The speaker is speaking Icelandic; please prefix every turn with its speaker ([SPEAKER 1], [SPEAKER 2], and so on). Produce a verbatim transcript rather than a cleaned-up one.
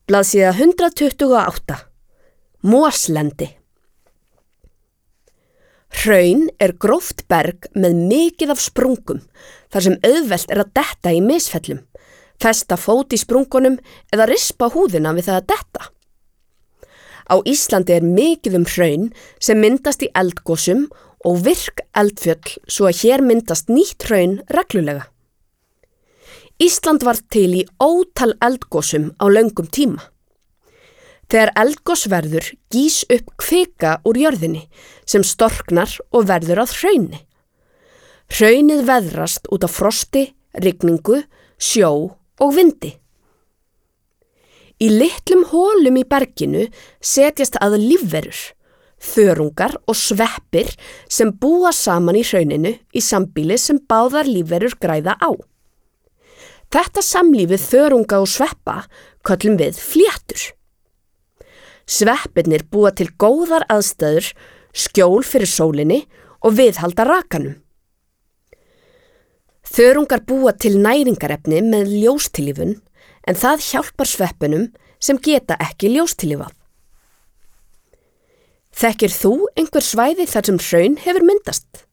[SPEAKER 1] Blaðsíða hundrað tuttugu og átta. Moslendi. Hraun er gróft berg með mikið af sprungum, þar sem auðvelt er að detta í misfellum, festa fót í sprungunum eða rispa húðina við það að detta. Á Íslandi er mikið um hraun sem myndast í eldgosum og virk eldfjöll svo að hér myndast nýtt hraun reglulega. Ísland var til í ótal eldgosum á löngum tíma. Þegar eldgos verður gís upp kvika úr jörðinni sem storknar og verður að hrauni. Hraunið veðrast út af frosti, rigningu, sjó og vindi. Í litlum hólum í berginu setjast að lífverur, þörungar og sveppir sem búa saman í hrauninu í sambýli sem báðar lífverur græða á. Þetta samlífið þörunga og sveppa köllum við fléttur. Sveppirnir búa til góðar aðstæður, skjól fyrir sólinni og viðhalda rakanum. Þörungar búa til næringarefni með ljóstillífun en það hjálpar sveppunum sem geta ekki ljóstillífað. Þekkir þú einhver svæði þar sem hraun hefur myndast?